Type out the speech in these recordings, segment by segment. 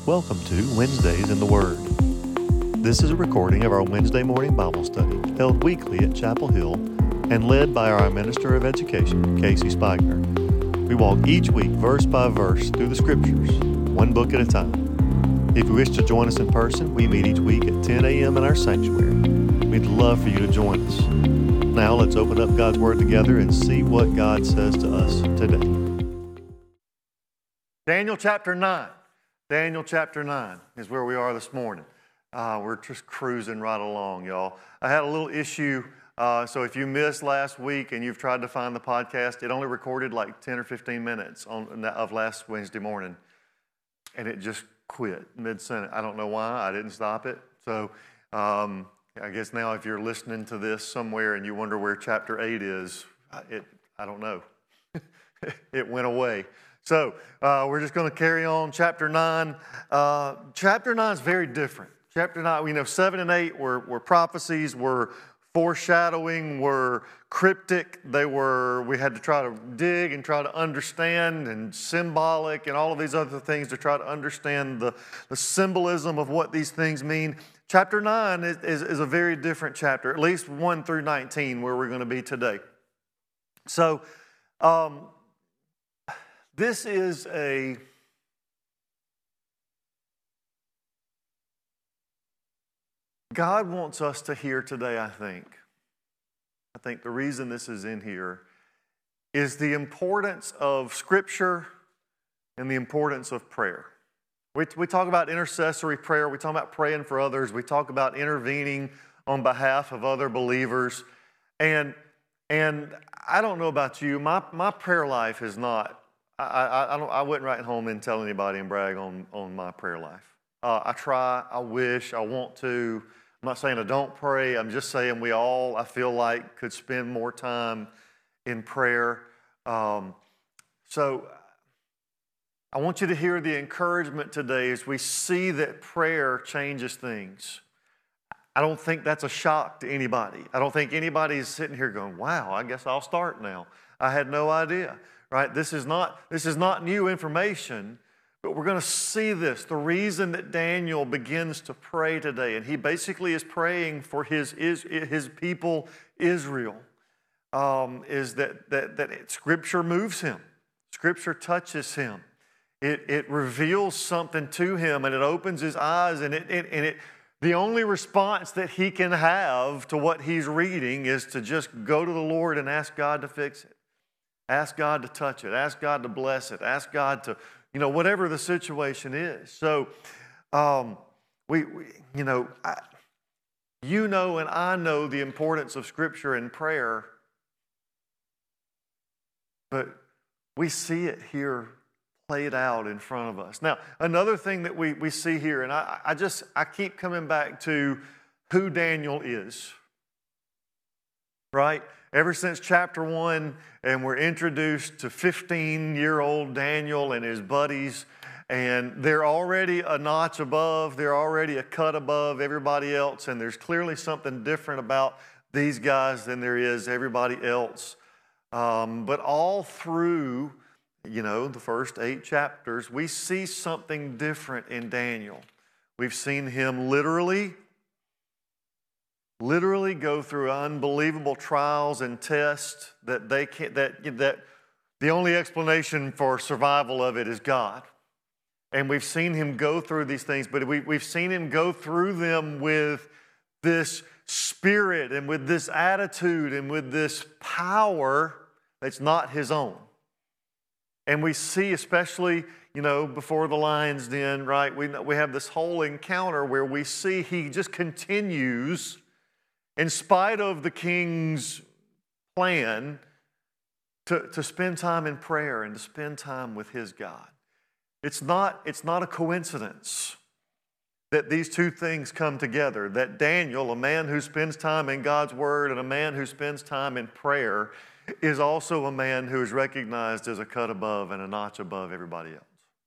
Welcome to Wednesdays in the Word. This is a recording of our Wednesday morning Bible study held weekly at Chapel Hill and led by our Minister of Education, Casey Spigner. We walk each week verse by verse through the Scriptures, one book at a time. If you wish to join us in person, we meet each week at 10 a.m. in our sanctuary. We'd love for you to join us. Now let's open up God's Word together and see what God says to us today. Daniel chapter 9. Daniel chapter 9 is where we are this morning. We're just cruising right along, y'all. I had a little issue, so if you missed last week and you've tried to find the podcast, it only recorded like 10 or 15 minutes of last Wednesday morning, and it just quit mid-sentence. I don't know why. I didn't stop it. So I guess now if you're listening to this somewhere and you wonder where chapter 8 is, I don't know. It went away. So we're just going to carry on. Chapter 9. Chapter 9 is very different. Chapter 9, we know 7 and 8 were prophecies, were foreshadowing, were cryptic. We had to try to dig and try to understand, and symbolic and all of these other things to try to understand the symbolism of what these things mean. Chapter 9 is a very different chapter, at least 1 through 19, where we're going to be today. So, this is God wants us to hear today, I think. I think the reason this is in here is the importance of Scripture and the importance of prayer. We talk about intercessory prayer. We talk about praying for others. We talk about intervening on behalf of other believers. And I don't know about you, my prayer life is not, I wouldn't write home and tell anybody and brag on my prayer life. I try, I wish, I want to. I'm not saying I don't pray. I'm just saying we all, I feel like, could spend more time in prayer. So I want you to hear the encouragement today as we see that prayer changes things. I don't think that's a shock to anybody. I don't think anybody's sitting here going, wow, I guess I'll start now. I had no idea, right? This is not new information. But we're going to see this. The reason that Daniel begins to pray today, and he basically is praying for his people, Israel, is that Scripture moves him. Scripture touches him. It reveals something to him, and it opens his eyes, and the only response that he can have to what he's reading is to just go to the Lord and ask God to fix it. Ask God to touch it. Ask God to bless it. Ask God to, whatever the situation is. So, and I know the importance of Scripture and prayer, but we see it here played out in front of us. Now, another thing that we see here, and I keep coming back to who Daniel is, right? Ever since chapter 1, and we're introduced to 15-year-old Daniel and his buddies, and they're already a notch above, they're already a cut above everybody else, and there's clearly something different about these guys than there is everybody else. But all through, the first 8 chapters, we see something different in Daniel. We've seen him literally go through unbelievable trials and tests that the only explanation for survival of it is God. And we've seen him go through these things, but we've seen him go through them with this spirit and with this attitude and with this power that's not his own. And we see, especially, before the lion's den, right? We have this whole encounter where we see he just continues, in spite of the king's plan, to spend time in prayer and to spend time with his God. It's not a coincidence that these two things come together, that Daniel, a man who spends time in God's Word and a man who spends time in prayer, is also a man who is recognized as a cut above and a notch above everybody else.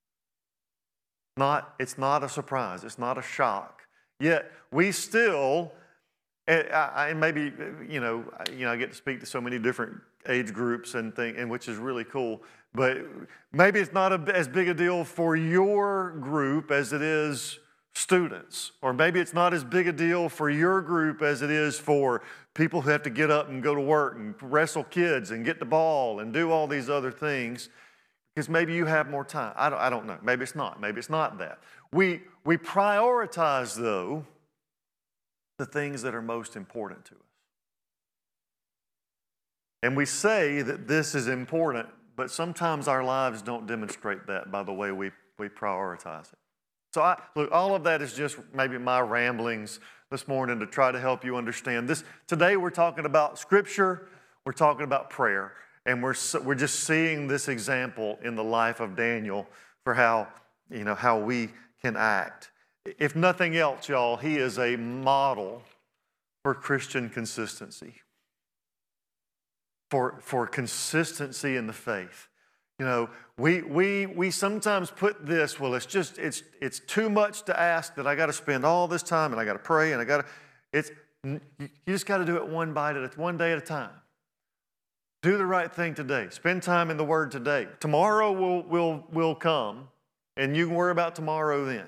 It's not a surprise. It's not a shock. Yet we still, I get to speak to so many different age groups and which is really cool. But maybe it's not as big a deal for your group as it is students. Or maybe it's not as big a deal for your group as it is for people who have to get up and go to work and wrestle kids and get the ball and do all these other things. Because maybe you have more time. I don't know. Maybe it's not. Maybe it's not that. We prioritize, though, the things that are most important to us. And we say that this is important, but sometimes our lives don't demonstrate that by the way we prioritize it. So look, all of that is just maybe my ramblings this morning to try to help you understand this. Today we're talking about Scripture, we're talking about prayer, and we're just seeing this example in the life of Daniel for how we can act. If nothing else, y'all, he is a model for Christian consistency. For consistency in the faith. You know, we sometimes put this, well, it's too much to ask that I got to spend all this time and I got to pray and you just got to do it one day at a time. Do the right thing today. Spend time in the Word today. Tomorrow will come, and you can worry about tomorrow then.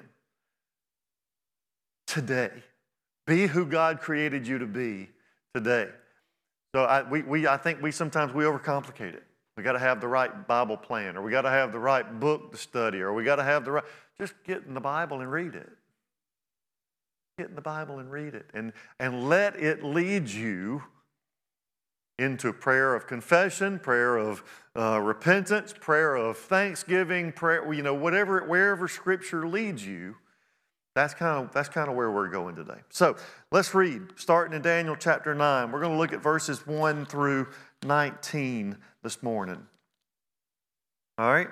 Today. Be who God created you to be today. So I think we sometimes overcomplicate it. We got to have the right Bible plan, or we got to have the right book to study, or we got to have the right. Just get in the Bible and read it. Get in the Bible and read it, and let it lead you into prayer of confession, prayer of repentance, prayer of thanksgiving, prayer. Wherever Scripture leads you. That's kind of where we're going today. So let's read, starting in Daniel chapter 9. We're going to look at verses 1 through 19 this morning. All right? It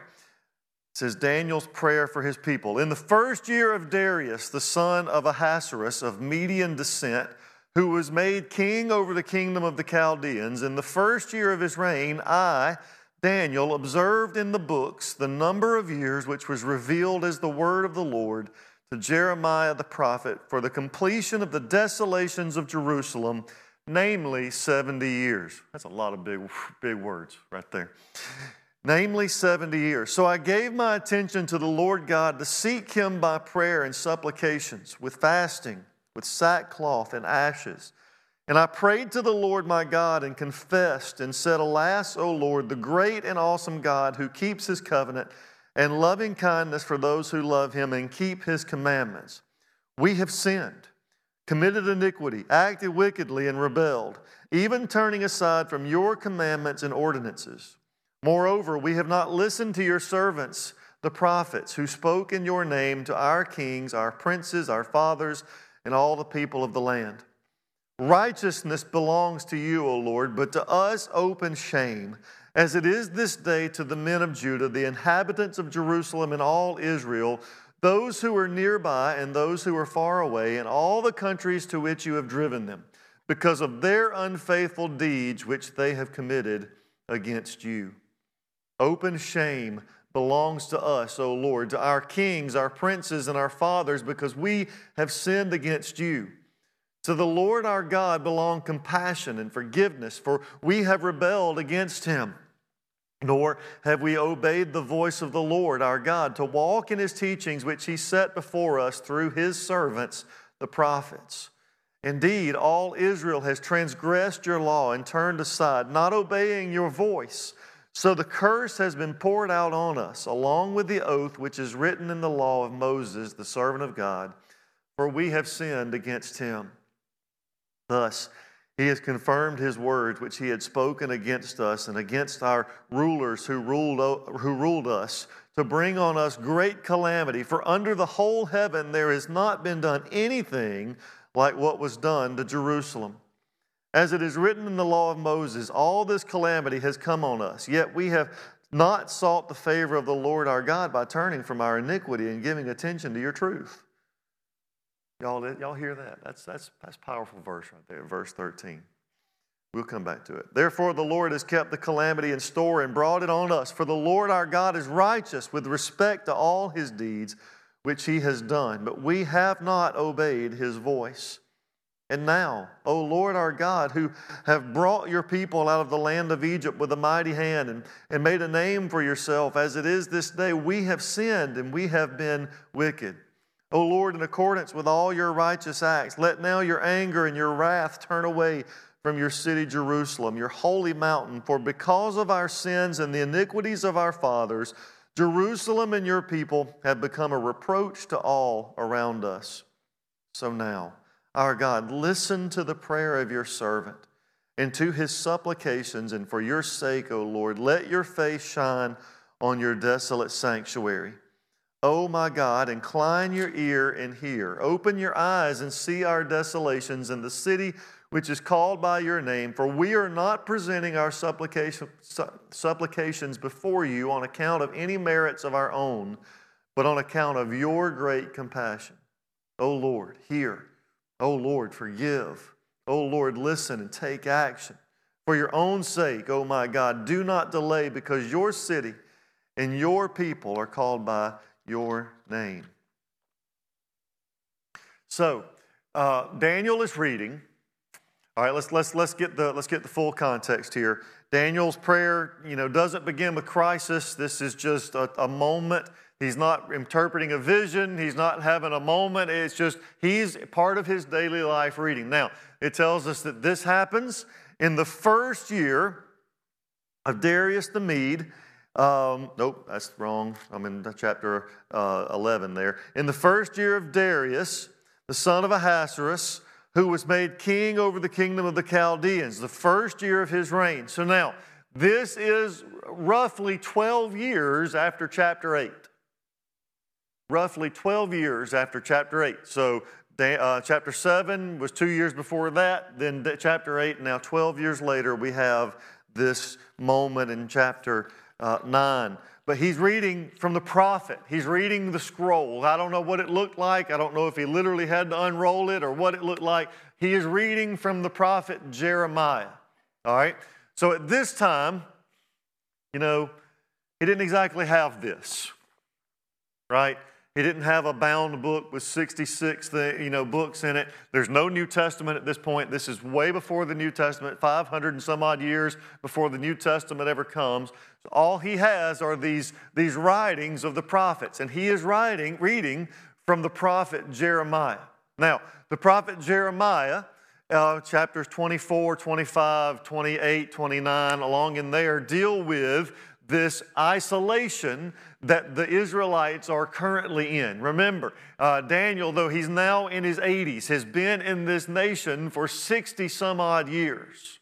says, Daniel's prayer for his people. In the first year of Darius, the son of Ahasuerus of Median descent, who was made king over the kingdom of the Chaldeans, in the first year of his reign, I, Daniel, observed in the books the number of years which was revealed as the word of the Lord to Jeremiah the prophet for the completion of the desolations of Jerusalem, namely 70 years. That's a lot of big words right there. Namely 70 years. So I gave my attention to the Lord God to seek him by prayer and supplications, with fasting, with sackcloth and ashes. And I prayed to the Lord my God and confessed and said, Alas, O Lord, the great and awesome God who keeps his covenant and loving kindness for those who love him and keep his commandments. We have sinned, committed iniquity, acted wickedly, and rebelled, even turning aside from your commandments and ordinances. Moreover, we have not listened to your servants, the prophets, who spoke in your name to our kings, our princes, our fathers, and all the people of the land. Righteousness belongs to you, O Lord, but to us open shame, as it is this day to the men of Judah, the inhabitants of Jerusalem and all Israel, those who are nearby and those who are far away, and all the countries to which you have driven them, because of their unfaithful deeds which they have committed against you. Open shame belongs to us, O Lord, to our kings, our princes, and our fathers, because we have sinned against you. To the Lord our God belong compassion and forgiveness, for we have rebelled against him. Nor have we obeyed the voice of the Lord our God to walk in his teachings which he set before us through his servants, the prophets. Indeed, all Israel has transgressed your law and turned aside, not obeying your voice. So the curse has been poured out on us, along with the oath which is written in the law of Moses, the servant of God, for we have sinned against him. Thus, he has confirmed his words which he had spoken against us and against our rulers who ruled us, to bring on us great calamity. For under the whole heaven there has not been done anything like what was done to Jerusalem. As it is written in the law of Moses, all this calamity has come on us, yet we have not sought the favor of the Lord our God by turning from our iniquity and giving attention to your truth. Y'all hear that? That's a powerful verse right there, verse 13. We'll come back to it. Therefore the Lord has kept the calamity in store and brought it on us. For the Lord our God is righteous with respect to all his deeds which he has done. But we have not obeyed his voice. And now, O Lord our God, who have brought your people out of the land of Egypt with a mighty hand and made a name for yourself, as it is this day, we have sinned and we have been wicked. O Lord, in accordance with all your righteous acts, let now your anger and your wrath turn away from your city Jerusalem, your holy mountain. For because of our sins and the iniquities of our fathers, Jerusalem and your people have become a reproach to all around us. So now, our God, listen to the prayer of your servant and to his supplications, and for your sake, O Lord, let your face shine on your desolate sanctuary. O my God, incline your ear and hear. Open your eyes and see our desolations in the city which is called by your name, for we are not presenting our supplications before you on account of any merits of our own, but on account of your great compassion. O Lord, hear. O Lord, forgive. O Lord, listen and take action. For your own sake, O my God, do not delay, because your city and your people are called by your name. So, Daniel is reading. All right, let's get the full context here. Daniel's prayer, doesn't begin with crisis. This is just a moment. He's not interpreting a vision. He's not having a moment. It's just he's part of his daily life reading. Now, it tells us that this happens in the first year of Darius the Mede. Nope, that's wrong. I'm in chapter 11 there. In the first year of Darius, the son of Ahasuerus, who was made king over the kingdom of the Chaldeans, the first year of his reign. So now, this is roughly 12 years after chapter 8. Roughly 12 years after chapter 8. So chapter 7 was 2 years before that, then chapter 8, and now 12 years later we have this moment in chapter 9. But he's reading from the prophet. He's reading the scroll. I don't know what it looked like. I don't know if he literally had to unroll it or what it looked like. He is reading from the prophet Jeremiah. All right? So at this time, he didn't exactly have this, right? He didn't have a bound book with 66 books in it. There's no New Testament at this point. This is way before the New Testament, 500 and some odd years before the New Testament ever comes. So all he has are these writings of the prophets, and he is reading from the prophet Jeremiah. Now, the prophet Jeremiah, chapters 24, 25, 28, 29, along in there, deal with this isolation that the Israelites are currently in. Remember, Daniel, though he's now in his 80s, has been in this nation for 60 some odd years.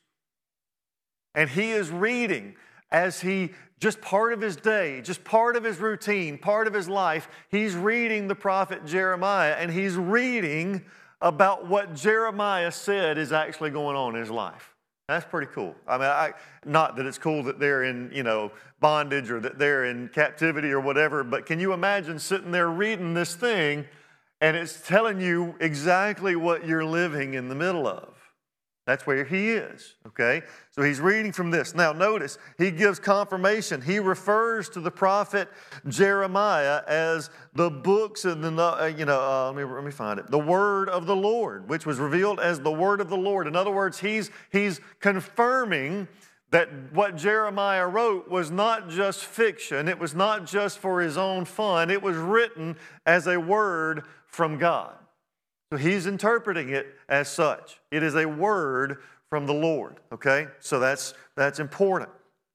And he is reading as he, just part of his day, just part of his routine, part of his life, he's reading the prophet Jeremiah, and he's reading about what Jeremiah said is actually going on in his life. That's pretty cool. I mean, not that it's cool that they're in, bondage or that they're in captivity or whatever, but can you imagine sitting there reading this thing and it's telling you exactly what you're living in the middle of? That's where he is, okay? So he's reading from this. Now notice, he gives confirmation. He refers to the prophet Jeremiah as the books of the, let me find it. The word of the Lord, which was revealed as the word of the Lord. In other words, he's confirming that what Jeremiah wrote was not just fiction. It was not just for his own fun. It was written as a word from God. So he's interpreting it as such. It is a word from the Lord, okay? So that's important.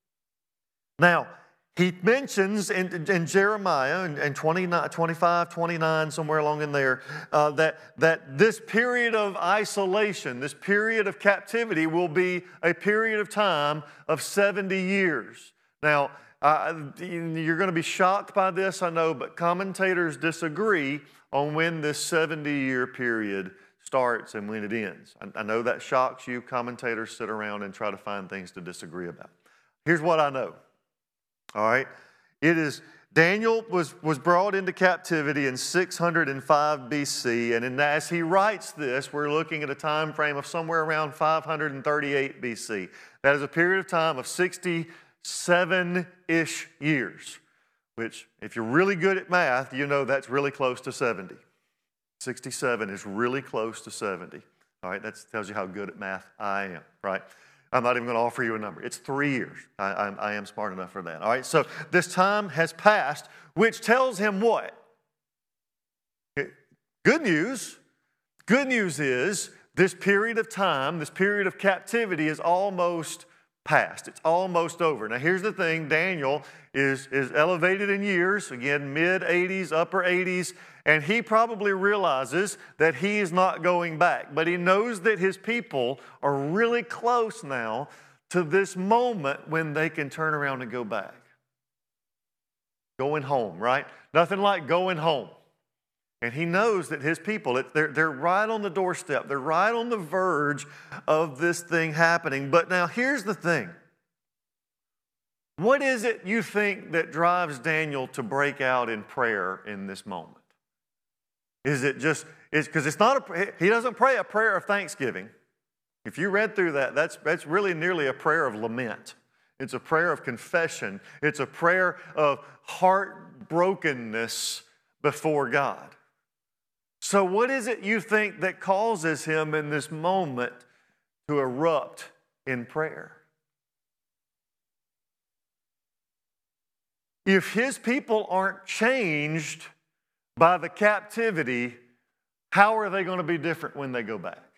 Now, he mentions in Jeremiah, in 25, 29, somewhere along in there, that this period of isolation, this period of captivity will be a period of time of 70 years. Now, you're going to be shocked by this, I know, but commentators disagree on when this 70-year period starts and when it ends. I know that shocks you. Commentators sit around and try to find things to disagree about. Here's what I know. All right? Daniel was brought into captivity in 605 BC, and as he writes this, we're looking at a time frame of somewhere around 538 BC. That is a period of time of 67-ish years, which, if you're really good at math, you know that's really close to 70. 67 is really close to 70. All right, that tells you how good at math I am, right? I'm not even going to offer you a number. It's 3 years. I am smart enough for that. All right, so this time has passed, which tells him what? Good news. Good news is this period of time, this period of captivity is almost past. It's almost over. Now, here's the thing. Daniel is elevated in years, again, mid-80s, upper 80s, and he probably realizes that he is not going back. But he knows that his people are really close now to this moment when they can turn around and go back. Going home, right? Nothing like going home. And he knows that his people, they're right on the doorstep. They're right on the verge of this thing happening. But now here's the thing. What is it you think that drives Daniel to break out in prayer in this moment? Is it just, because it's not, he doesn't pray a prayer of thanksgiving. If you read through that, that's really nearly a prayer of lament. It's a prayer of confession. It's a prayer of heartbrokenness before God. So what is it you think that causes him in this moment to erupt in prayer? If his people aren't changed by the captivity, how are they going to be different when they go back?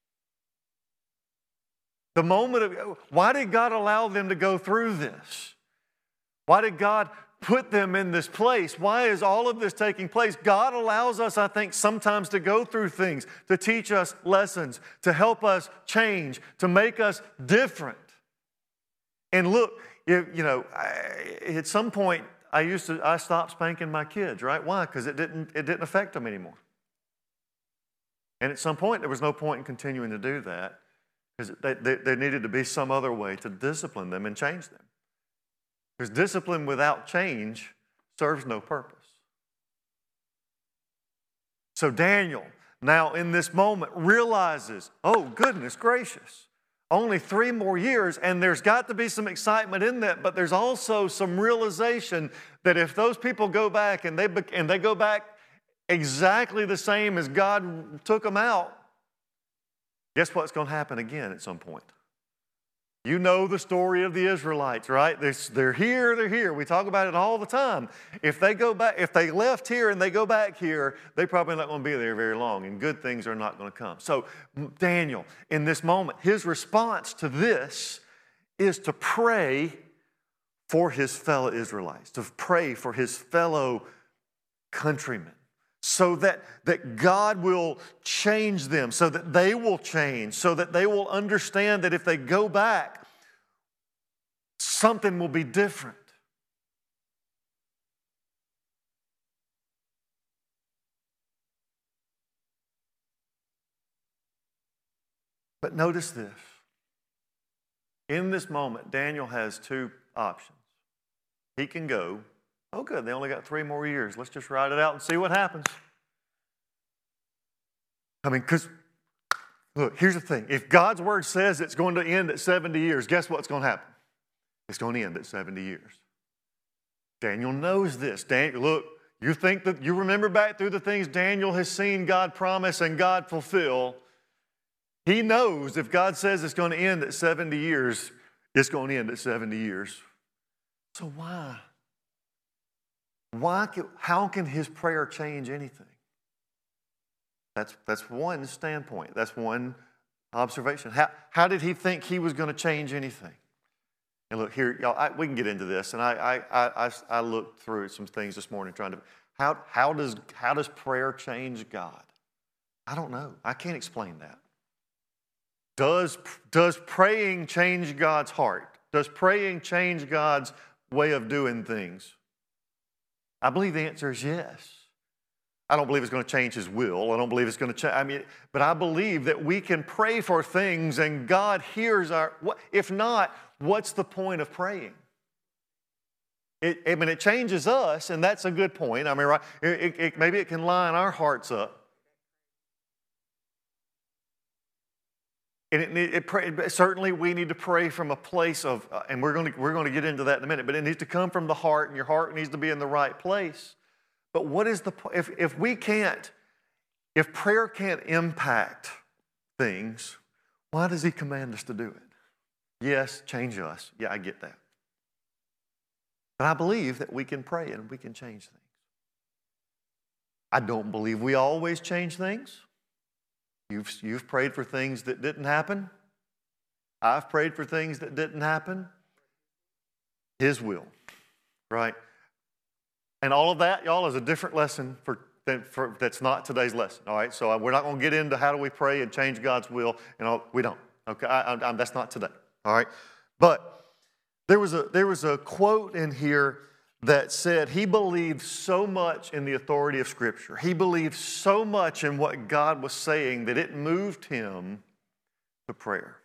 The moment of, why did God allow them to go through this? Why did God put them in this place? Why is all of this taking place? God allows us, I think, sometimes to go through things, to teach us lessons, to help us change, to make us different. And look, at some point, I stopped spanking my kids, right? Why? Because it didn't affect them anymore. And at some point, there was no point in continuing to do that, because there needed to be some other way to discipline them and change them. Because discipline without change serves no purpose. So Daniel, now in this moment, realizes, oh, goodness gracious, only 3 more years, and there's got to be some excitement in that, but there's also some realization that if those people go back and they go back exactly the same as God took them out, guess what's going to happen again at some point? You know the story of the Israelites, right? They're here. We talk about it all the time. If they go back, if they left here and they go back here, they're probably not going to be there very long, and good things are not going to come. So Daniel, in this moment, his response to this is to pray for his fellow Israelites, to pray for his fellow countrymen, so that God will change them, so that they will change, so that they will understand that if they go back, something will be different. But notice this. In this moment, Daniel has 2 options. He can go, oh good, they only got 3 more years. Let's just ride it out and see what happens. I mean, because, look, here's the thing. If God's word says it's going to end at 70 years, guess what's going to happen? It's going to end at 70 years. Daniel knows this. Look, you think that you remember back through the things Daniel has seen God promise and God fulfill. He knows if God says it's going to end at 70 years, it's going to end at 70 years. So why? How can his prayer change anything? That's one standpoint. That's one observation. How did he think he was going to change anything? And look here, y'all. We can get into this. And I looked through some things this morning trying to. How does prayer change God? I don't know. I can't explain that. Does praying change God's heart? Does praying change God's way of doing things? I believe the answer is yes. I don't believe it's going to change his will. I don't believe it's going to change. But I believe that we can pray for things and God hears our. If not, what's the point of praying? It changes us, and that's a good point. I mean, right? Maybe it can line our hearts up. And certainly we need to pray from a place of, and we're going to get into that in a minute, but it needs to come from the heart, and your heart needs to be in the right place. But what is if prayer can't impact things, why does he command us to do it? Yes, change us. Yeah, I get that. But I believe that we can pray and we can change things. I don't believe we always change things. You've prayed for things that didn't happen. I've prayed for things that didn't happen. His will, right? And all of that, y'all, is a different lesson that's not today's lesson, all right? So we're not going to get into how do we pray and change God's will, and all. We don't, okay? That's not today, all right? But there was a quote in here that said he believed so much in the authority of Scripture. He believed so much in what God was saying that it moved him to prayer.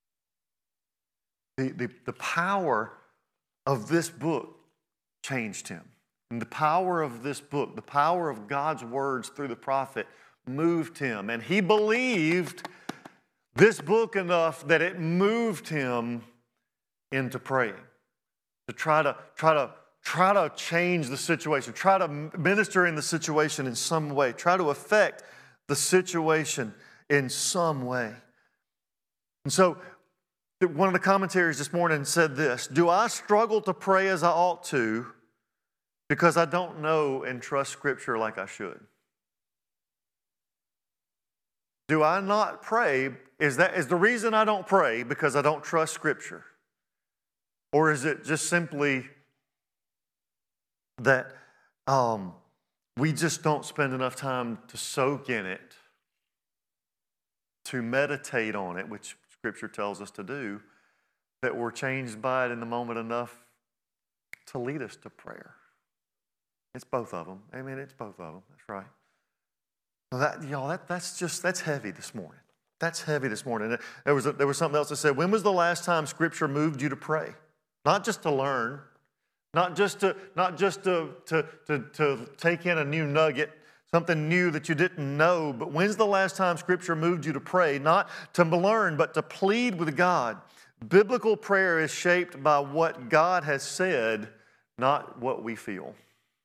The power of this book changed him. And the power of this book, the power of God's words through the prophet moved him. And he believed this book enough that it moved him into praying, to try to change the situation, try to minister in the situation in some way, try to affect the situation in some way. And so one of the commentaries this morning said this: do I struggle to pray as I ought to because I don't know and trust Scripture like I should? Do I not pray? Is the reason I don't pray because I don't trust Scripture? Or is it just simply that we just don't spend enough time to soak in it, to meditate on it, which Scripture tells us to do, that we're changed by it in the moment enough to lead us to prayer? It's both of them. Amen. It's both of them. That's right. Well, that's heavy this morning. That's heavy this morning. There was something else that said, when was the last time Scripture moved you to pray? Not just to learn, not just to take in a new nugget, something new that you didn't know, but when's the last time Scripture moved you to pray? Not to learn, but to plead with God. Biblical prayer is shaped by what God has said, not what we feel.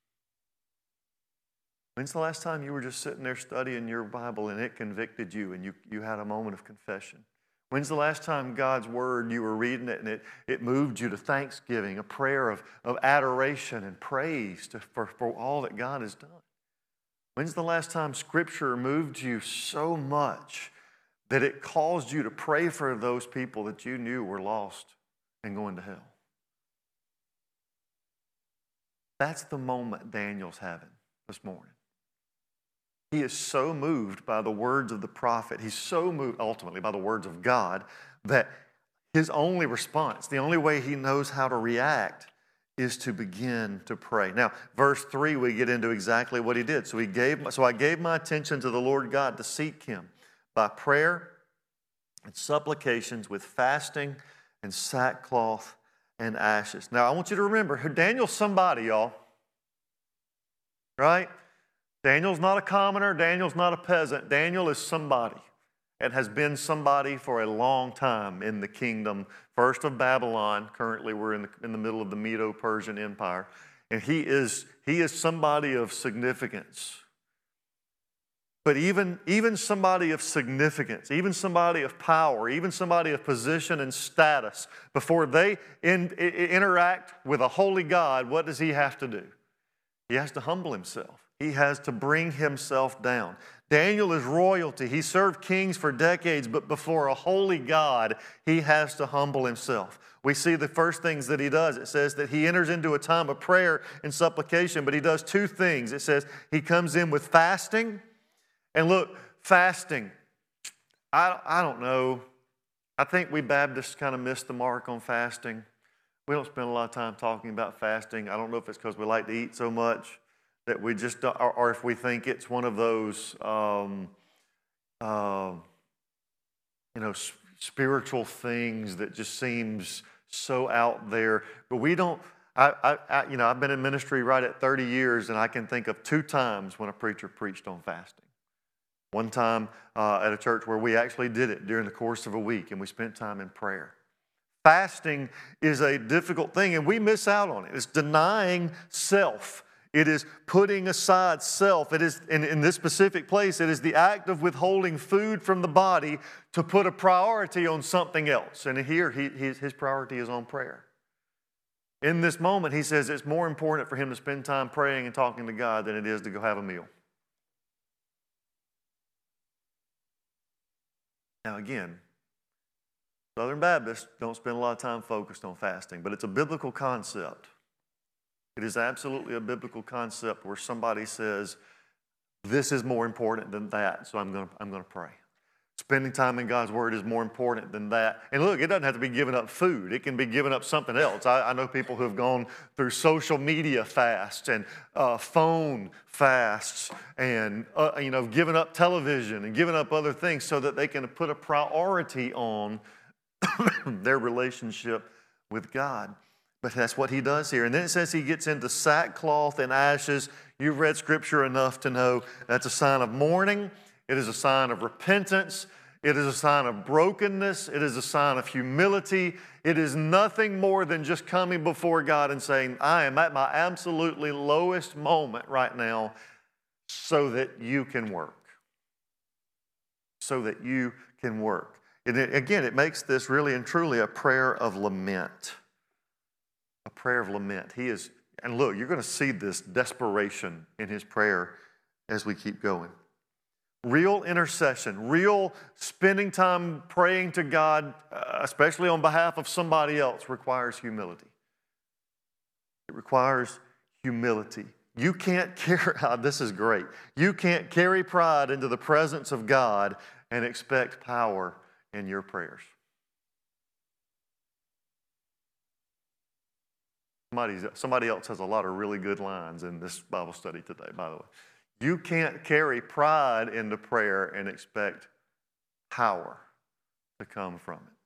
When's the last time you were just sitting there studying your Bible and it convicted you and you had a moment of confession? When's the last time God's Word, you were reading it and it moved you to thanksgiving, a prayer of adoration and praise for all that God has done? When's the last time Scripture moved you so much that it caused you to pray for those people that you knew were lost and going to hell? That's the moment Daniel's having this morning. He is so moved by the words of the prophet. He's so moved ultimately by the words of God that his only response, the only way he knows how to react, is to begin to pray. Now, verse 3, we get into exactly what he did. So I gave my attention to the Lord God to seek him by prayer and supplications with fasting and sackcloth and ashes. Now, I want you to remember, Daniel's somebody, y'all. Right? Daniel's not a commoner. Daniel's not a peasant. Daniel is somebody and has been somebody for a long time in the kingdom, first of Babylon. Currently, we're in the middle of the Medo-Persian Empire. And he is somebody of significance. But even somebody of significance, even somebody of power, even somebody of position and status, before they interact with a holy God, what does he have to do? He has to humble himself. He has to bring himself down. Daniel is royalty. He served kings for decades, but before a holy God, he has to humble himself. We see the first things that he does. It says that he enters into a time of prayer and supplication, but he does two things. It says he comes in with fasting. And look, fasting, I don't know. I think we Baptists kind of missed the mark on fasting. We don't spend a lot of time talking about fasting. I don't know if it's because we like to eat so much that we just, or if we think it's one of those, spiritual things that just seems so out there. But we don't. I've been in ministry right at 30 years, and I can think of 2 times when a preacher preached on fasting. One time at a church where we actually did it during the course of a week, and we spent time in prayer. Fasting is a difficult thing, and we miss out on it. It's denying self. It is putting aside self. It is, in this specific place, it is the act of withholding food from the body to put a priority on something else. And here, his priority is on prayer. In this moment, he says it's more important for him to spend time praying and talking to God than it is to go have a meal. Now again, Southern Baptists don't spend a lot of time focused on fasting, but it's a biblical concept. It is absolutely a biblical concept where somebody says, this is more important than that, so I'm going to pray. Spending time in God's Word is more important than that. And look, it doesn't have to be giving up food. It can be giving up something else. I know people who have gone through social media fasts and phone fasts and, giving up television and giving up other things so that they can put a priority on their relationship with God. But that's what he does here. And then it says he gets into sackcloth and ashes. You've read Scripture enough to know that's a sign of mourning. It is a sign of repentance. It is a sign of brokenness. It is a sign of humility. It is nothing more than just coming before God and saying, I am at my absolutely lowest moment right now so that you can work. So that you can work. And again, it makes this really and truly a prayer of lament. A prayer of lament. And look, you're going to see this desperation in his prayer as we keep going. Real intercession, real spending time praying to God, especially on behalf of somebody else, requires humility. It requires humility. You can't carry, this is great. You can't carry pride into the presence of God and expect power in your prayers. Somebody else has a lot of really good lines in this Bible study today, by the way. You can't carry pride into prayer and expect power to come from it.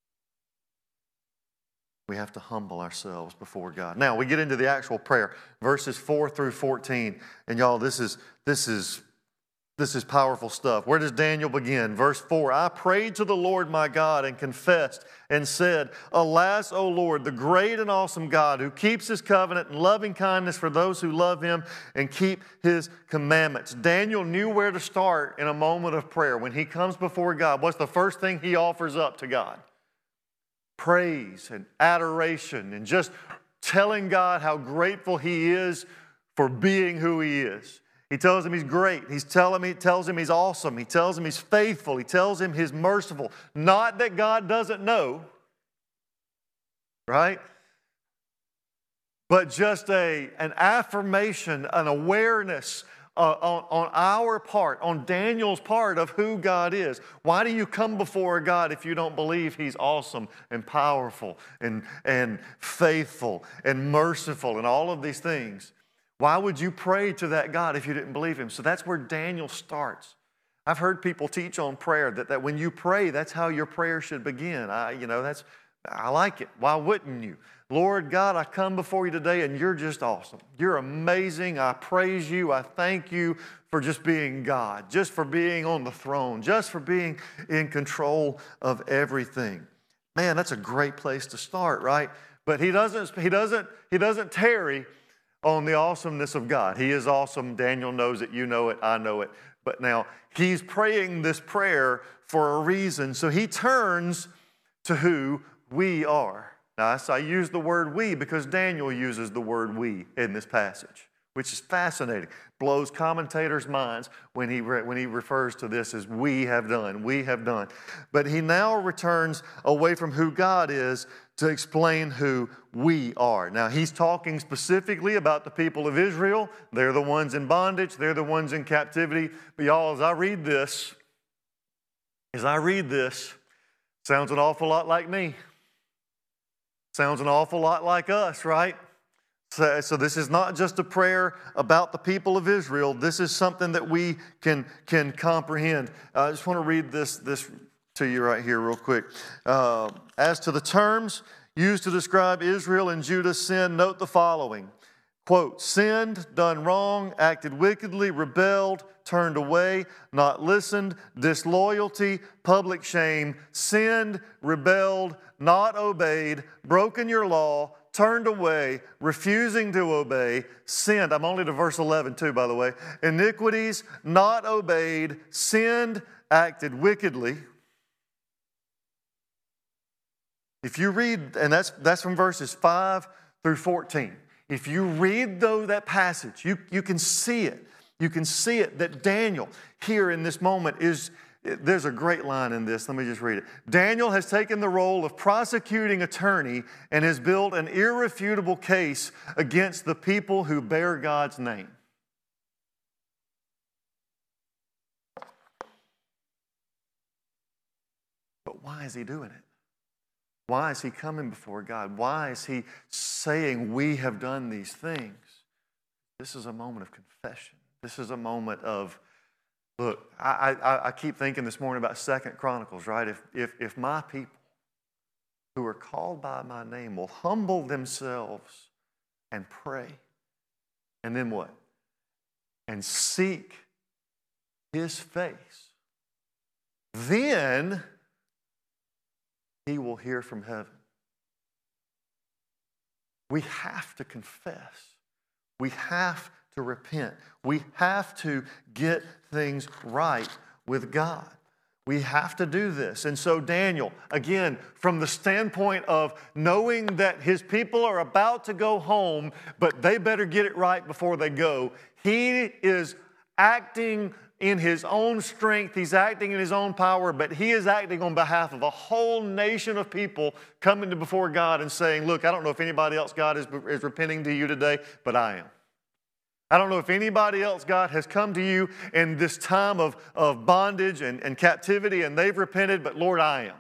We have to humble ourselves before God. Now, we get into the actual prayer, verses 4 through 14. And y'all, this is powerful stuff. Where does Daniel begin? Verse 4, I prayed to the Lord my God and confessed and said, Alas, O Lord, the great and awesome God who keeps his covenant and loving kindness for those who love him and keep his commandments. Daniel knew where to start in a moment of prayer. When he comes before God, what's the first thing he offers up to God? Praise and adoration and just telling God how grateful he is for being who he is. He tells him he's great. He tells him he's awesome. He tells him he's faithful. He tells him he's merciful. Not that God doesn't know, right? But just an affirmation, an awareness on our part, on Daniel's part of who God is. Why do you come before God if you don't believe he's awesome and powerful and faithful and merciful and all of these things? Why would you pray to that God if you didn't believe him? So that's where Daniel starts. I've heard people teach on prayer that when you pray, that's how your prayer should begin. I like it. Why wouldn't you? Lord God, I come before you today and you're just awesome. You're amazing. I praise you. I thank you for just being God, just for being on the throne, just for being in control of everything. Man, that's a great place to start, right? But he doesn't tarry on the awesomeness of God. He is awesome. Daniel knows it. You know it. I know it. But now he's praying this prayer for a reason. So he turns to who we are. Now, I use the word we because Daniel uses the word we in this passage, which is fascinating. Blows commentators' minds when he refers to this as we have done. But he now returns away from who God is to explain who we are. Now, he's talking specifically about the people of Israel. They're the ones in bondage. They're the ones in captivity. But y'all, as I read this, sounds an awful lot like me. Sounds an awful lot like us, right? So this is not just a prayer about the people of Israel. This is something that we can comprehend. I just want to read this to you right here real quick. As to the terms used to describe Israel and Judah's sin, note the following. Quote, sinned, done wrong, acted wickedly, rebelled, turned away, not listened, disloyalty, public shame, sinned, rebelled, not obeyed, broken your law, turned away, refusing to obey, sinned. I'm only to verse 11 too, by the way. Iniquities, not obeyed, sinned, acted wickedly. If you read, and that's from verses 5 through 14. If you read that passage, you can see it. You can see it that Daniel here in this moment there's a great line in this. Let me just read it. Daniel has taken the role of prosecuting attorney and has built an irrefutable case against the people who bear God's name. But why is he doing it? Why is he coming before God? Why is he saying we have done these things? This is a moment of confession. This is a moment of, look, I keep thinking this morning about 2 Chronicles, right? If my people who are called by my name will humble themselves and pray, and then what? And seek his face, then he will hear from heaven. We have to confess. We have to repent. We have to get things right with God. We have to do this. And so Daniel, again, from the standpoint of knowing that his people are about to go home, but they better get it right before they go, he is acting in his own strength. He's acting in his own power, but he is acting on behalf of a whole nation of people coming to before God and saying, look, I don't know if anybody else, God, is repenting to you today, but I am. I don't know if anybody else, God, has come to you in this time of bondage and captivity and they've repented, but Lord, I am.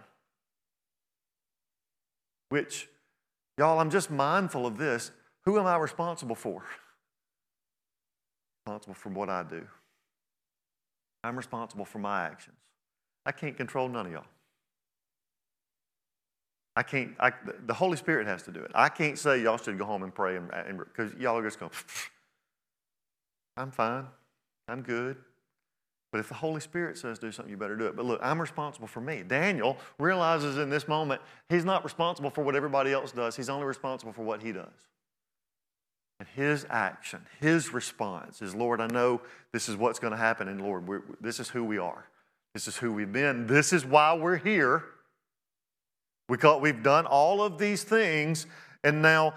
Which, y'all, I'm just mindful of this. Who am I responsible for? Responsible for what I do. I'm responsible for my actions. I can't control none of y'all. The Holy Spirit has to do it. I can't say y'all should go home and pray because y'all are just going, I'm fine. I'm good. But if the Holy Spirit says do something, you better do it. But look, I'm responsible for me. Daniel realizes in this moment he's not responsible for what everybody else does. He's only responsible for what he does. And his action, his response is, Lord, I know this is what's going to happen. And Lord, this is who we are. This is who we've been. This is why we're here. We've done all of these things. And now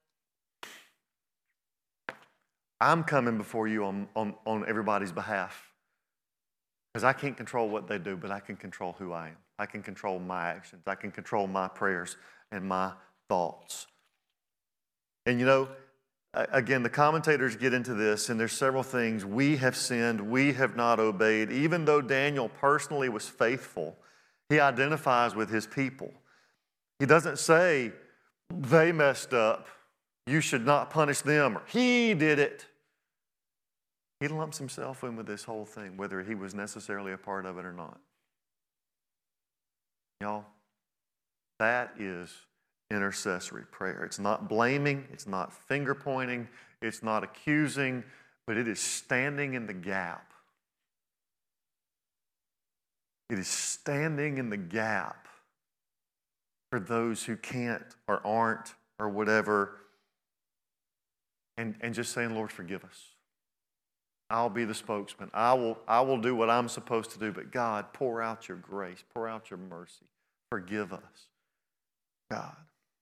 I'm coming before you on everybody's behalf. Because I can't control what they do, but I can control who I am. I can control my actions. I can control my prayers and my thoughts. And you know, again, the commentators get into this, and there's several things. We have sinned. We have not obeyed. Even though Daniel personally was faithful, he identifies with his people. He doesn't say, they messed up. You should not punish them, or he did it. He lumps himself in with this whole thing, whether he was necessarily a part of it or not. Y'all, that is intercessory prayer. It's not blaming, it's not finger pointing, it's not accusing, but it is standing in the gap. It is standing in the gap for those who can't or aren't or whatever, and just saying, Lord, forgive us. I'll be the spokesman. I will do what I'm supposed to do, but God, pour out your grace, pour out your mercy. Forgive us, God.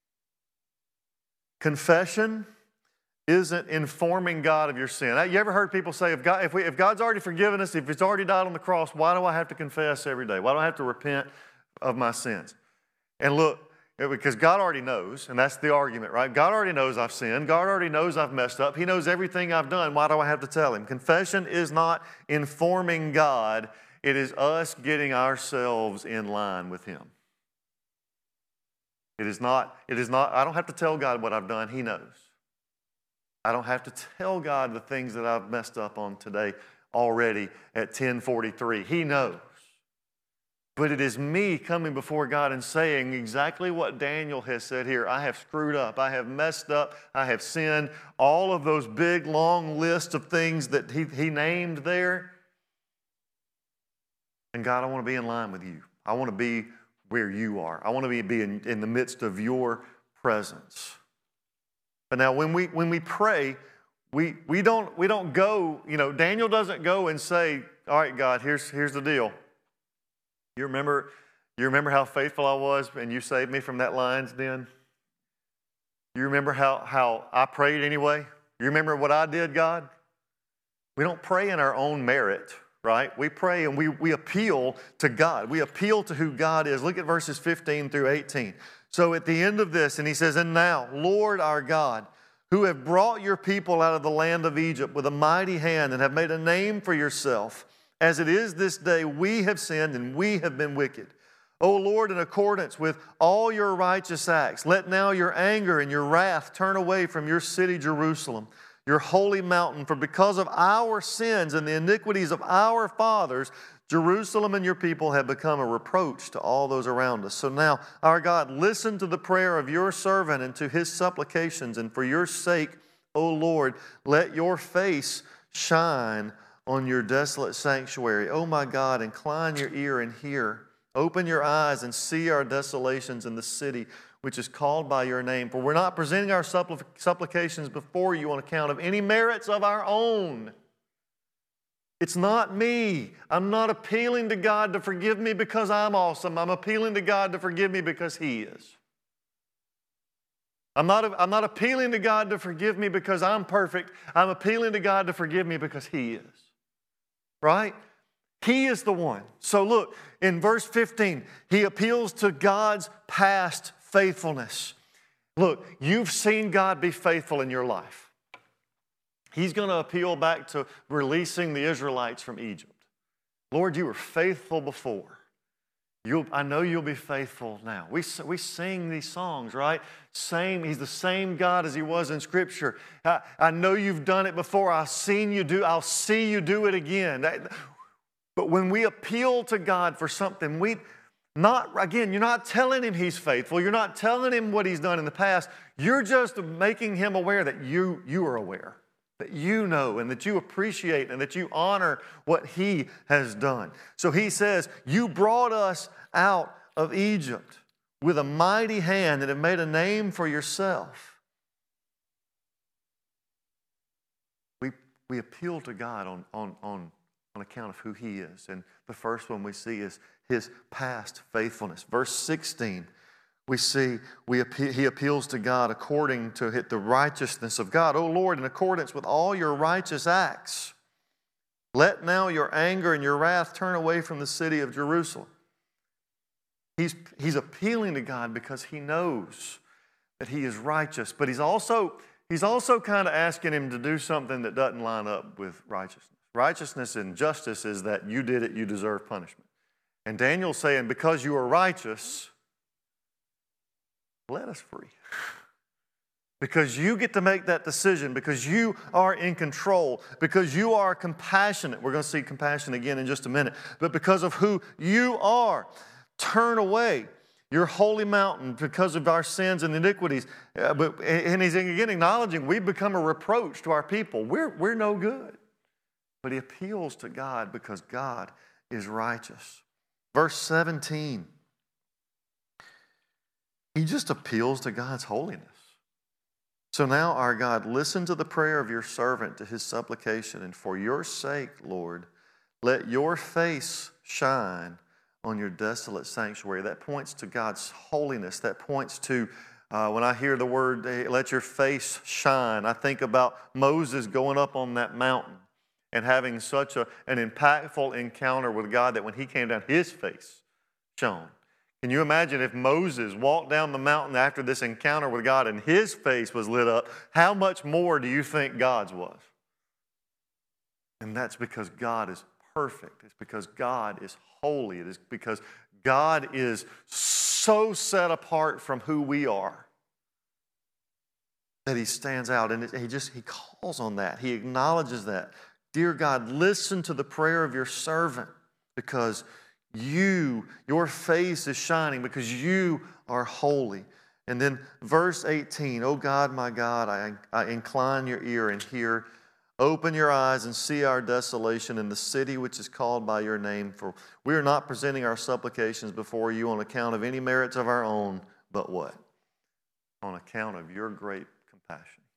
Confession isn't informing God of your sin. You ever heard people say, if God's already forgiven us, if it's already died on the cross, why do I have to confess every day? Why do I have to repent of my sins? And look, because God already knows, and that's the argument, right? God already knows I've sinned. God already knows I've messed up. He knows everything I've done. Why do I have to tell him? Confession is not informing God. It is us getting ourselves in line with him. It is not, I don't have to tell God what I've done. He knows. I don't have to tell God the things that I've messed up on today already at 10:43. He knows. But it is me coming before God and saying exactly what Daniel has said here. I have screwed up. I have messed up. I have sinned. All of those big, long lists of things that he named there. And God, I want to be in line with you. I want to be where you are. I want to be in the midst of your presence. But now when we pray, we don't go, Daniel doesn't go and say, all right, God, here's the deal. You remember how faithful I was and you saved me from that lion's den? You remember how I prayed anyway? You remember what I did, God? We don't pray in our own merit, right? We pray and we appeal to God. We appeal to who God is. Look at verses 15 through 18. So at the end of this, and he says, and now, Lord our God, who have brought your people out of the land of Egypt with a mighty hand and have made a name for yourself, as it is this day, we have sinned and we have been wicked. O Lord, in accordance with all your righteous acts, let now your anger and your wrath turn away from your city, Jerusalem, your holy mountain. For because of our sins and the iniquities of our fathers, Jerusalem and your people have become a reproach to all those around us. So now, our God, listen to the prayer of your servant and to his supplications. And for your sake, O Lord, let your face shine on your desolate sanctuary. O my God, incline your ear and hear. Open your eyes and see our desolations in the city which is called by your name. For we're not presenting our supplications before you on account of any merits of our own. It's not me. I'm not appealing to God to forgive me because I'm awesome. I'm appealing to God to forgive me because He is. I'm not appealing to God to forgive me because I'm perfect. I'm appealing to God to forgive me because He is. Right? He is the one. So look, in verse 15, he appeals to God's past faithfulness. Look, you've seen God be faithful in your life. He's going to appeal back to releasing the Israelites from Egypt. Lord, you were faithful before. I know you'll be faithful now. We sing these songs, right? He's the same God as He was in Scripture. I know you've done it before. I'll see you do it again. But when we appeal to God for something, you're not telling Him He's faithful. You're not telling Him what He's done in the past. You're just making Him aware that you are aware, that you know and that you appreciate and that you honor what He has done. So He says, you brought us out of Egypt with a mighty hand and have made a name for yourself. We appeal to God on account of who He is. And the first one we see is His past faithfulness. Verse 16, we see He appeals to God according to the righteousness of God. O Lord, in accordance with all your righteous acts, let now your anger and your wrath turn away from the city of Jerusalem. He's appealing to God because He knows that He is righteous, but He's also kind of asking Him to do something that doesn't line up with righteousness. Righteousness and justice is that you did it, you deserve punishment. And Daniel's saying, because you are righteous, let us free. Because you get to make that decision, because you are in control, because you are compassionate. We're going to see compassion again in just a minute. But because of who you are, turn away your holy mountain because of our sins and iniquities. And He's again acknowledging we've become a reproach to our people. We're no good. But He appeals to God because God is righteous. Verse 17, He just appeals to God's holiness. So now, our God, listen to the prayer of your servant, to his supplication, and for your sake, Lord, let your face shine on your desolate sanctuary. That points to God's holiness. That points to, when I hear the word, let your face shine, I think about Moses going up on that mountain and having such an impactful encounter with God that when he came down, his face shone. Can you imagine if Moses walked down the mountain after this encounter with God and his face was lit up, how much more do you think God's was? And that's because God is perfect. It's because God is holy. It is because God is so set apart from who we are that He stands out. And He calls on that. He acknowledges that. Dear God, listen to the prayer of your servant because your face is shining because you are holy. And then verse 18, O God, my God, I incline your ear and hear. Open your eyes and see our desolation in the city which is called by your name. For we are not presenting our supplications before you on account of any merits of our own, but what? On account of your great compassion.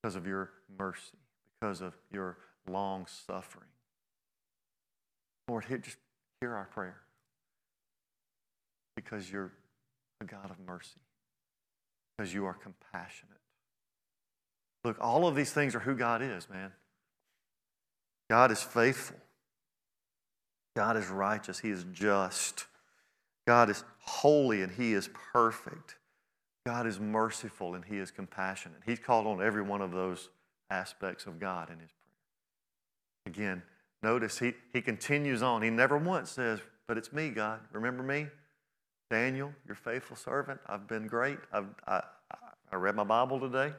because of your mercy, because of your long suffering. Lord, just hear our prayer, because you're a God of mercy, because you are compassionate. Look, all of these things are who God is, man. God is faithful. God is righteous. He is just. God is holy and He is perfect. God is merciful and He is compassionate. He's called on every one of those aspects of God in His prayer. Again, notice he continues on. He never once says, but it's me, God. Remember me? Daniel, your faithful servant. I've been great. I read my Bible today.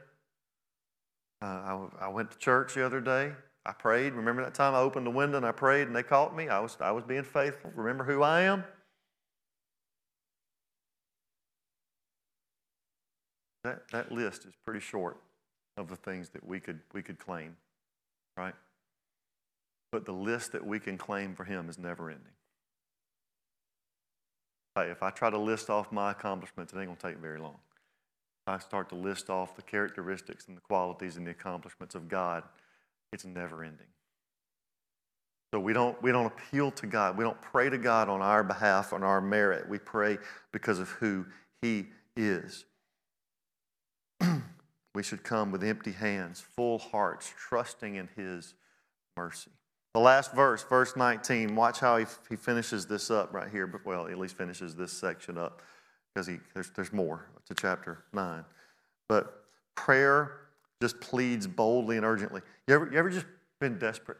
I went to church the other day. I prayed. Remember that time I opened the window and I prayed and they caught me? I was being faithful. Remember who I am? That list is pretty short of the things that we could claim, right? But the list that we can claim for Him is never ending. If I try to list off my accomplishments, it ain't going to take very long. If I start to list off the characteristics and the qualities and the accomplishments of God, it's never ending. So we don't appeal to God. We don't pray to God on our behalf, on our merit. We pray because of who He is. We should come with empty hands, full hearts, trusting in His mercy. The last verse, verse 19, watch how he finishes this up right here. Well, at least finishes this section up, because there's more to chapter 9. But prayer just pleads boldly and urgently. You ever just been desperate?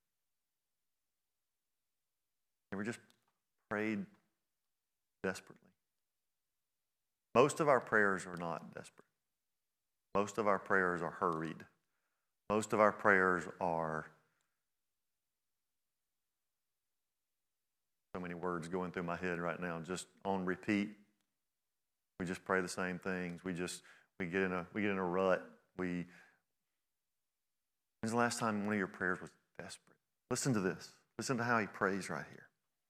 You ever just prayed desperately? Most of our prayers are not desperate. Most of our prayers are hurried. Most of our prayers are, so many words going through my head right now, just on repeat. We just pray the same things. We get in a rut. When's the last time one of your prayers was desperate? Listen to this. Listen to how he prays right here.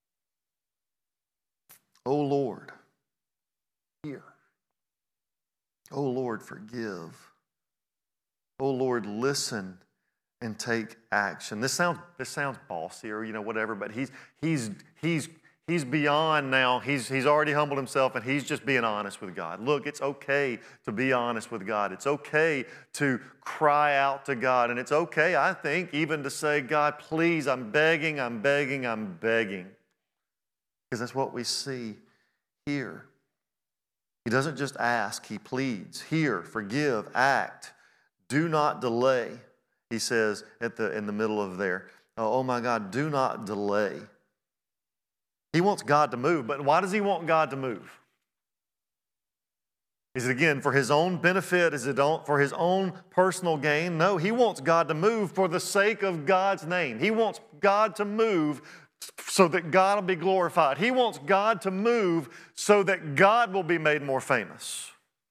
O Lord, hear. O Lord, forgive. O Lord, listen and take action. This sounds bossy or whatever, but he's beyond now. He's already humbled himself and he's just being honest with God. Look, it's okay to be honest with God. It's okay to cry out to God, and it's okay, I think, even to say, God, please, I'm begging. Because that's what we see here. He doesn't just ask, he pleads. Hear, forgive, act. Do not delay, he says in the middle of there. Oh my God, do not delay. He wants God to move, but why does he want God to move? Is it, again, for his own benefit? Is it for his own personal gain? No, he wants God to move for the sake of God's name. He wants God to move so that God will be glorified. He wants God to move so that God will be made more famous.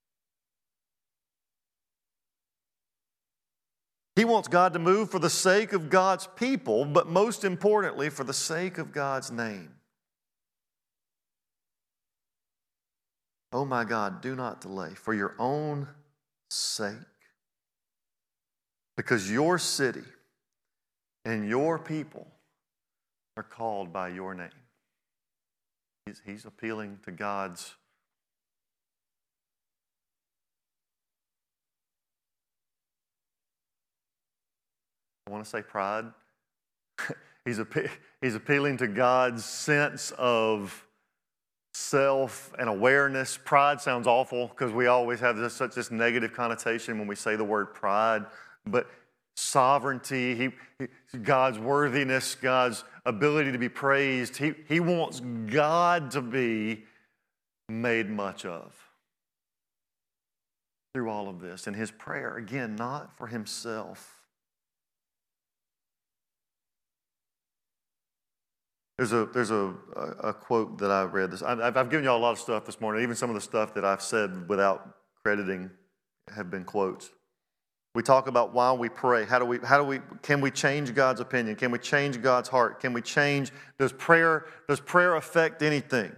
He wants God to move for the sake of God's people, but most importantly, for the sake of God's name. Oh my God, do not delay for your own sake. Because your city and your people are called by your name. He's appealing to God's I want to say pride. He's appealing to God's sense of self and awareness. Pride sounds awful because we always have such this negative connotation when we say the word pride. But sovereignty, God's worthiness, God's ability to be praised, he wants God to be made much of through all of this. And his prayer, again, not for himself. There's a quote that I read. I've given you all a lot of stuff this morning. Even some of the stuff that I've said without crediting have been quotes. We talk about why we pray. Can we change God's opinion? Can we change God's heart? Does prayer affect anything?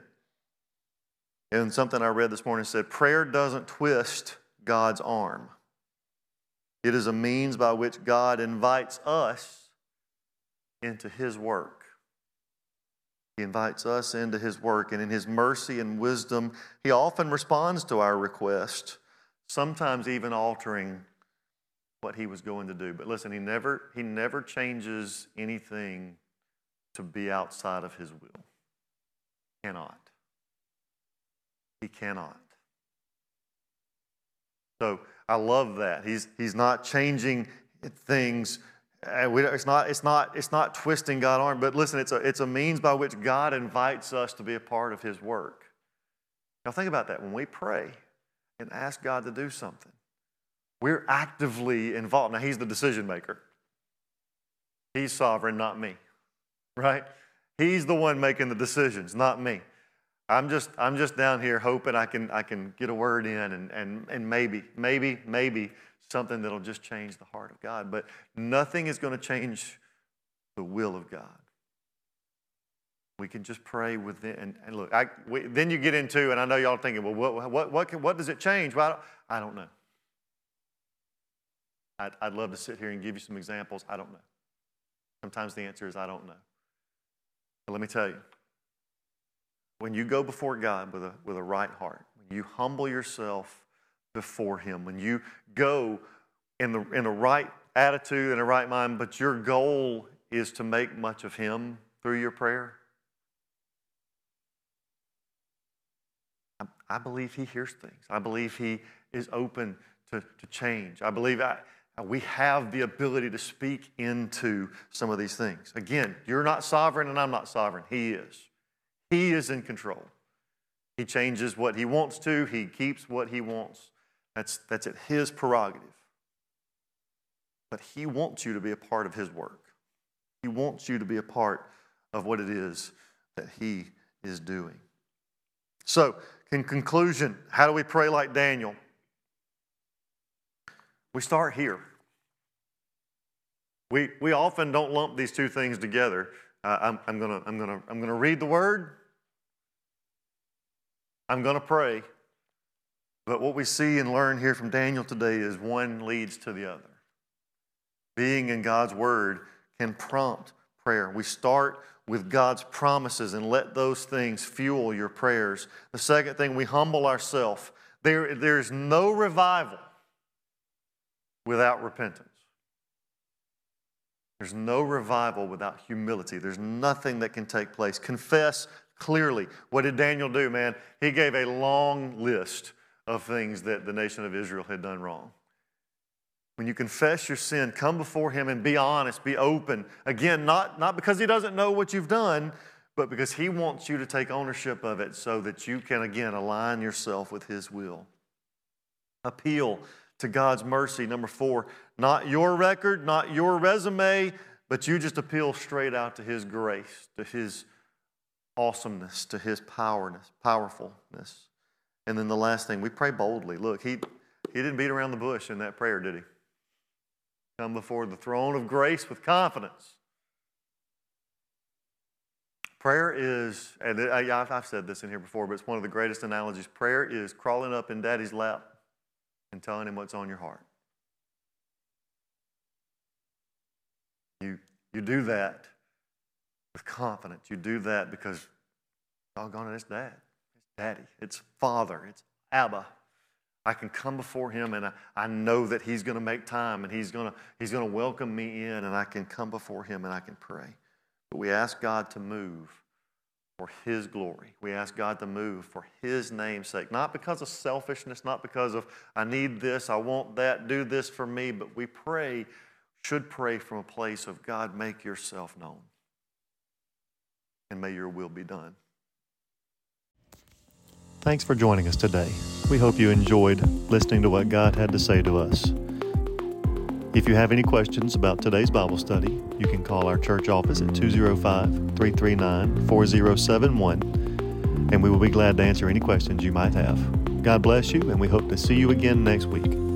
And something I read this morning said, prayer doesn't twist God's arm. It is a means by which God invites us into His work. He invites us into His work, and in His mercy and wisdom, He often responds to our request, sometimes even altering what He was going to do. But listen, He never changes anything to be outside of His will. Cannot. He cannot. So I love that. He's not changing things. It's not twisting God's arm. But listen, it's a means by which God invites us to be a part of His work. Now think about that. When we pray and ask God to do something, we're actively involved. Now He's the decision maker. He's sovereign, not me. Right? He's the one making the decisions, not me. I'm just down here hoping I can get a word in and maybe something that'll just change the heart of God. But nothing is going to change the will of God. We can just pray within. And look, then you get into, and I know y'all are thinking, well, what does it change? Well, I don't know. I'd love to sit here and give you some examples. I don't know. Sometimes the answer is I don't know. But let me tell you, when you go before God with a right heart, when you humble yourself before Him, when you go in a right attitude and a right mind, but your goal is to make much of Him through your prayer, I believe He hears things. I believe He is open to change. I believe we have the ability to speak into some of these things. Again, you're not sovereign and I'm not sovereign. He is. He is in control. He changes what He wants to. He keeps what He wants. That's at His prerogative. But He wants you to be a part of His work. He wants you to be a part of what it is that He is doing. So, in conclusion, how do we pray like Daniel? We start here. We often don't lump these two things together. I'm gonna read the Word. I'm gonna pray. But what we see and learn here from Daniel today is one leads to the other. Being in God's Word can prompt prayer. We start with God's promises and let those things fuel your prayers. The second thing, we humble ourselves. There's no revival without repentance. There's no revival without humility. There's nothing that can take place. Confess clearly. What did Daniel do, man? He gave a long list of things that the nation of Israel had done wrong. When you confess your sin, come before Him and be honest, be open. Again, not because He doesn't know what you've done, but because He wants you to take ownership of it so that you can, again, align yourself with His will. Appeal to God's mercy. Number 4, not your record, not your resume, but you just appeal straight out to His grace, to His awesomeness, to His powerfulness. And then the last thing, we pray boldly. Look, he didn't beat around the bush in that prayer, did he? Come before the throne of grace with confidence. Prayer is, and I've said this in here before, but it's one of the greatest analogies. Prayer is crawling up in Daddy's lap and telling Him what's on your heart. You do that with confidence. You do that because, doggone it, it's Dad. It's Daddy. It's Father. It's Abba. I can come before Him and I know that He's going to make time and He's going to welcome me in, and I can come before Him and I can pray. But we ask God to move for His glory. We ask God to move for His name's sake. Not because of selfishness, not because of I need this, I want that, do this for me, but we should pray from a place of God, make yourself known. And may your will be done. Thanks for joining us today. We hope you enjoyed listening to what God had to say to us. If you have any questions about today's Bible study, you can call our church office at 205-339-4071, and we will be glad to answer any questions you might have. God bless you, and we hope to see you again next week.